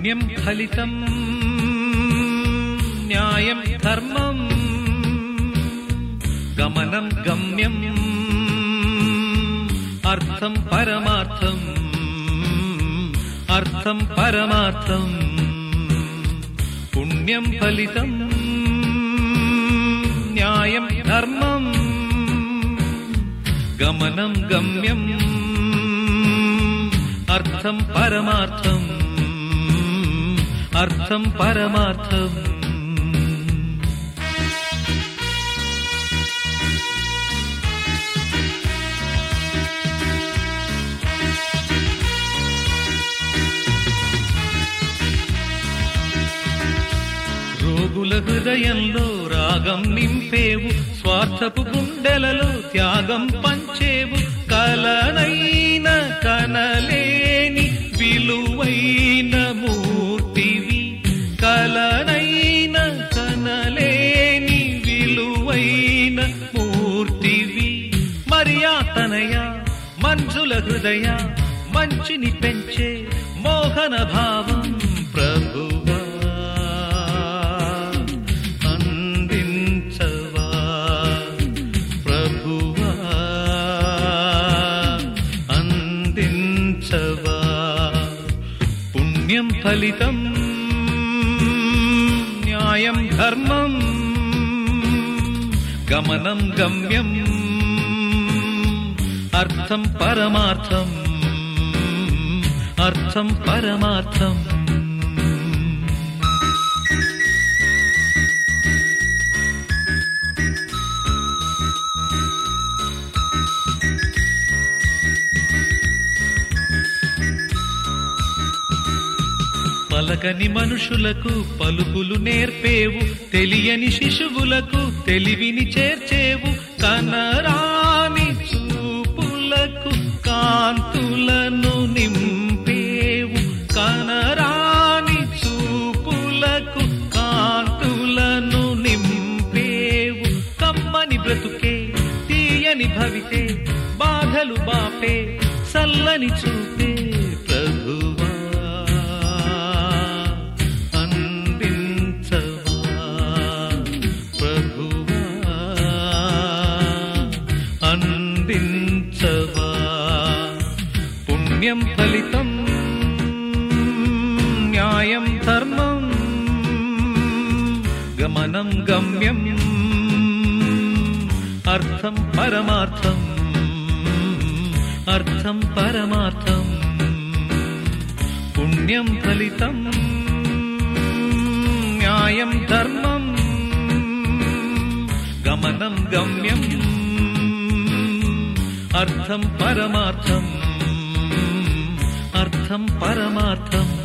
పుణ్యం ఫలితం న్యాయం ధర్మం గమనం గమ్యం అర్థం పరమార్థం అర్థం పరమార్థం పుణ్యం ఫలితం న్యాయం ధర్మం గమనం గమ్యం అర్థం పరమార్థం అర్థం పరమార్థం రోగుల హృదయంలో రాగం నింపేవు స్వార్థపు గుండెలలో త్యాగం పంచేవు కలనైన కనలేని విలువైన మూర్తివి కలనైన కనలేని విలువైన మూర్తివి మరియాతనయ మంజుల హృదయ మంచిని పెంచే మోహన భావం ప్రభువా అందించవా ప్రభువా అందించవా పుణ్యం ఫలితం న్యాయం ధర్మం గమనం గమ్యం అర్థం పరమార్థం అర్థం పరమార్థం పలకని మనుషులకు పలుకులు నేర్పేవు తెలియని శిశువులకు తెలివిని చేర్చేవు కనరాని చూపులకు కాంతులను నింపేవు కనరాని చూపులకు కాంతులను నింపేవు కమ్మని బ్రతుకే తీయని భవితే బాధలు బాపే సల్లని చూపే ప్రభువా అందించవా ప్రభువా అందించవా పుణ్యం ఫలితం న్యాయం ధర్మం గమనం గమ్యం అర్థం పరమార్థం అర్థం పరమార్థం పుణ్యం ఫలితం న్యాయం ధర్మం గమనం గమ్యం అర్థం పరమార్థం అర్థం పరమార్థం